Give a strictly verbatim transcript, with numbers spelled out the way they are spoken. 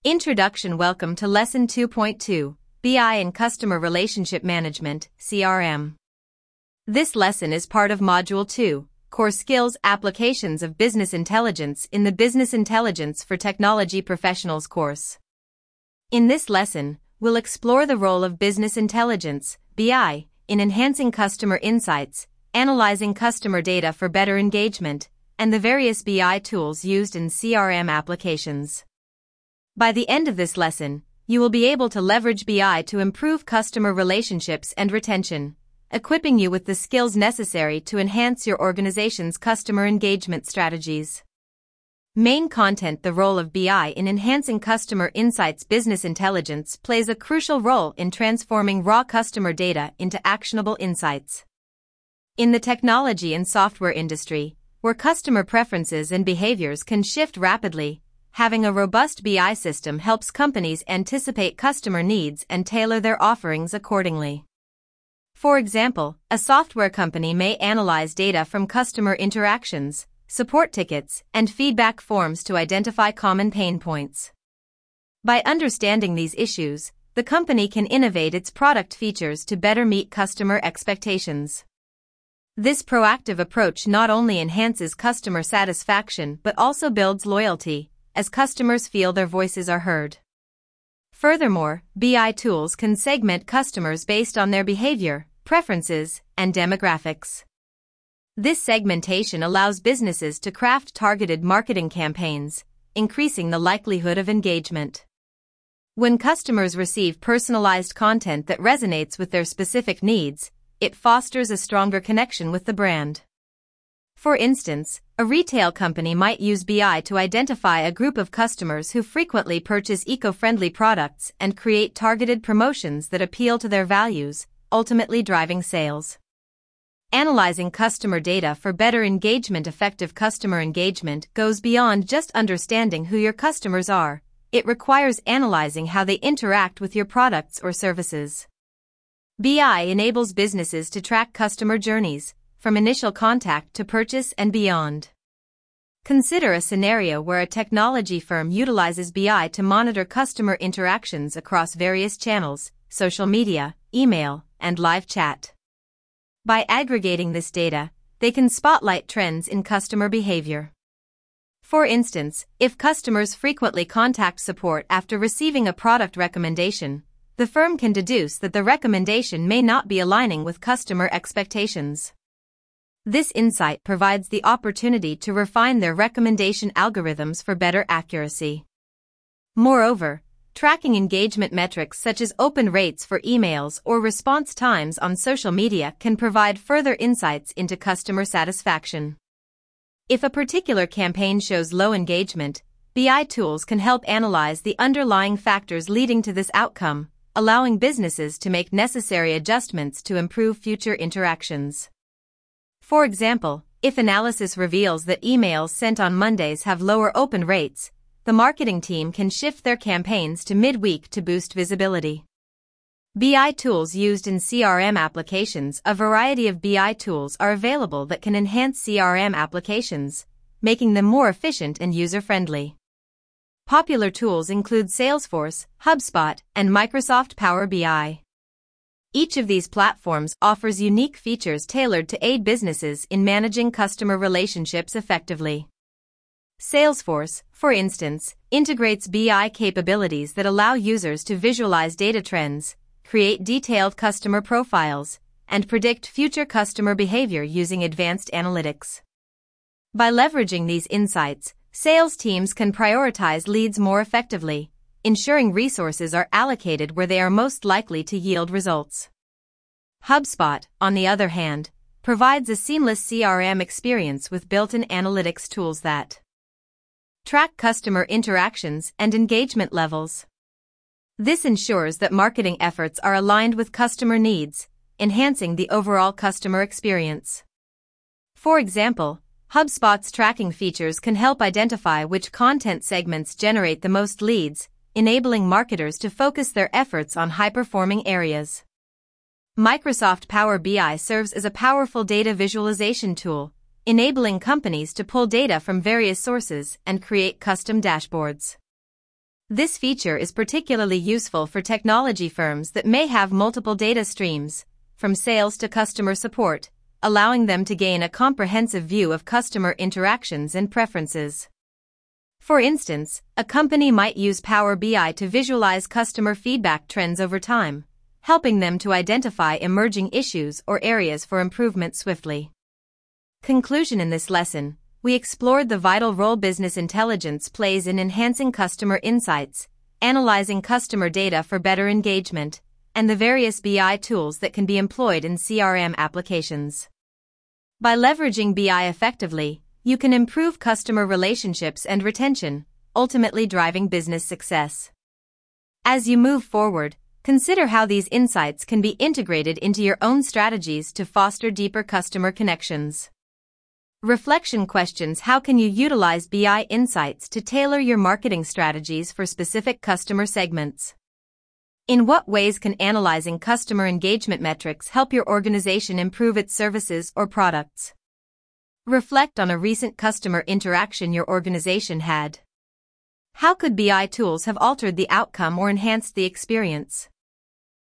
Introduction. Welcome to Lesson two point two, B I and Customer Relationship Management, C R M. This lesson is part of Module two, Core Skills Applications of Business Intelligence in the Business Intelligence for Technology Professionals course. In this lesson, we'll explore the role of business intelligence, B I, in enhancing customer insights, analyzing customer data for better engagement, and the various B I tools used in C R M applications. By the end of this lesson, you will be able to leverage B I to improve customer relationships and retention, equipping you with the skills necessary to enhance your organization's customer engagement strategies. Main content. The role of B I in enhancing customer insights. Business intelligence plays a crucial role in transforming raw customer data into actionable insights. In the technology and software industry, where customer preferences and behaviors can shift rapidly, having a robust B I system helps companies anticipate customer needs and tailor their offerings accordingly. For example, a software company may analyze data from customer interactions, support tickets, and feedback forms to identify common pain points. By understanding these issues, the company can innovate its product features to better meet customer expectations. This proactive approach not only enhances customer satisfaction but also builds loyalty, as customers feel their voices are heard. Furthermore, B I tools can segment customers based on their behavior, preferences, and demographics. This segmentation allows businesses to craft targeted marketing campaigns, increasing the likelihood of engagement. When customers receive personalized content that resonates with their specific needs, it fosters a stronger connection with the brand. For instance, a retail company might use B I to identify a group of customers who frequently purchase eco-friendly products and create targeted promotions that appeal to their values, ultimately driving sales. Analyzing customer data for better engagement. Effective customer engagement goes beyond just understanding who your customers are. It requires analyzing how they interact with your products or services. B I enables businesses to track customer journeys, from initial contact to purchase and beyond. Consider a scenario where a technology firm utilizes B I to monitor customer interactions across various channels, social media, email, and live chat. By aggregating this data, they can spotlight trends in customer behavior. For instance, if customers frequently contact support after receiving a product recommendation, the firm can deduce that the recommendation may not be aligning with customer expectations. This insight provides the opportunity to refine their recommendation algorithms for better accuracy. Moreover, tracking engagement metrics such as open rates for emails or response times on social media can provide further insights into customer satisfaction. If a particular campaign shows low engagement, B I tools can help analyze the underlying factors leading to this outcome, allowing businesses to make necessary adjustments to improve future interactions. For example, if analysis reveals that emails sent on Mondays have lower open rates, the marketing team can shift their campaigns to midweek to boost visibility. B I tools used in C R M applications. A variety of B I tools are available that can enhance C R M applications, making them more efficient and user-friendly. Popular tools include Salesforce, HubSpot, and Microsoft Power B I. Each of these platforms offers unique features tailored to aid businesses in managing customer relationships effectively. Salesforce, for instance, integrates B I capabilities that allow users to visualize data trends, create detailed customer profiles, and predict future customer behavior using advanced analytics. By leveraging these insights, sales teams can prioritize leads more effectively, ensuring resources are allocated where they are most likely to yield results. HubSpot, on the other hand, provides a seamless C R M experience with built-in analytics tools that track customer interactions and engagement levels. This ensures that marketing efforts are aligned with customer needs, enhancing the overall customer experience. For example, HubSpot's tracking features can help identify which content segments generate the most leads, enabling marketers to focus their efforts on high-performing areas. Microsoft Power B I serves as a powerful data visualization tool, enabling companies to pull data from various sources and create custom dashboards. This feature is particularly useful for technology firms that may have multiple data streams, from sales to customer support, allowing them to gain a comprehensive view of customer interactions and preferences. For instance, a company might use Power B I to visualize customer feedback trends over time, helping them to identify emerging issues or areas for improvement swiftly. Conclusion: in this lesson, we explored the vital role business intelligence plays in enhancing customer insights, analyzing customer data for better engagement, and the various B I tools that can be employed in C R M applications. By leveraging B I effectively, you can improve customer relationships and retention, ultimately driving business success. As you move forward, consider how these insights can be integrated into your own strategies to foster deeper customer connections. Reflection questions: how can you utilize B I insights to tailor your marketing strategies for specific customer segments? In what ways can analyzing customer engagement metrics help your organization improve its services or products? Reflect on a recent customer interaction your organization had. How could B I tools have altered the outcome or enhanced the experience?